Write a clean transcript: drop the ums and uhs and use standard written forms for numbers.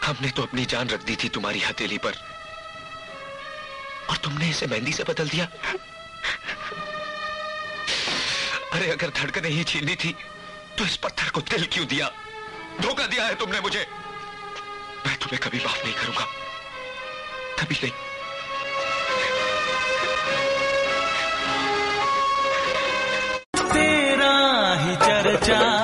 हमने तो अपनी जान रख दी थी तुम्हारी हथेली पर, और तुमने इसे मेहंदी से बदल दिया। अरे अगर धड़कनें ही छीननी थी तो इस पत्थर को दिल क्यों दिया? धोखा दिया है तुमने मुझे। मैं तुम्हें कभी माफ नहीं करूंगा, कभी नहीं। तेरा ही चर्चा